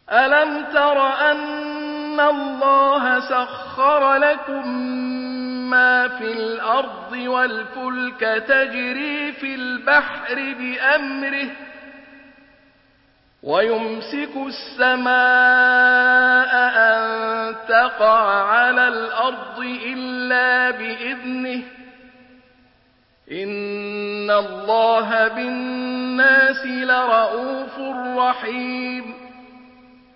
ألم تر أن الله سخر لكم ما في الأرض والفلك تجري في البحر بأمره ويمسك السماء أن تقع على الأرض إلا بإذنه إن الله بالناس لرءوف رحيم